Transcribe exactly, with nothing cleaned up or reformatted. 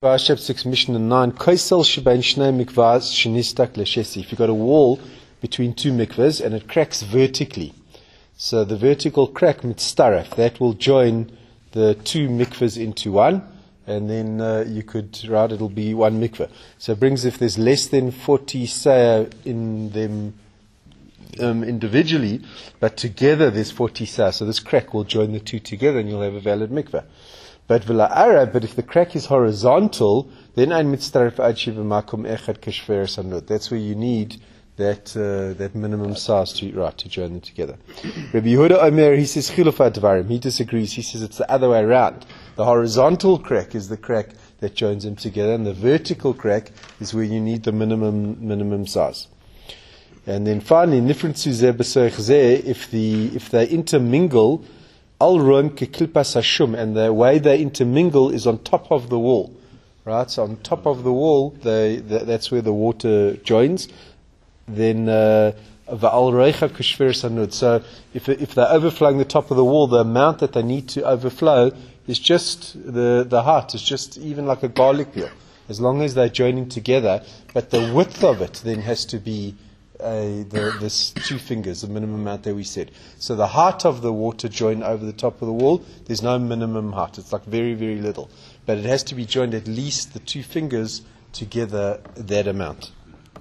Chapter six, Mishnah nine. If you've got a wall between two mikvahs and it cracks vertically, so the vertical crack mitztaref, that will join the two mikvahs into one, and then uh, you could, right, it'll be one mikvah. So it brings if there's less than forty sayah in them um, individually, but together there's forty sayah, so this crack will join the two together and you'll have a valid mikvah. But but if the crack is horizontal, then ein mitztaref ad shiva makom echad keshver sanut. That's where you need that uh, that minimum size to right to join them together. Rabbi Yehuda Omer, he says chiluf advarim. He disagrees. He says it's the other way around. The horizontal crack is the crack that joins them together, and the vertical crack is where you need the minimum minimum size. And then finally, nifrin zeh b'soich zeh, if the if they intermingle. Al roim kekilpas hashum, and the way they intermingle is on top of the wall, right? So on top of the wall, they, the, that's where the water joins. Then va'al reicha keshver sanud. So if if they're overflowing the top of the wall, the amount that they need to overflow is just the the height is just even like a garlic peel, as long as they're joining together. But the width of it then has to be. Uh, the, this two fingers, the minimum amount that we said. So the height of the water joined over the top of the wall, there's no minimum height. It's like very, very little. But it has to be joined at least the two fingers together that amount.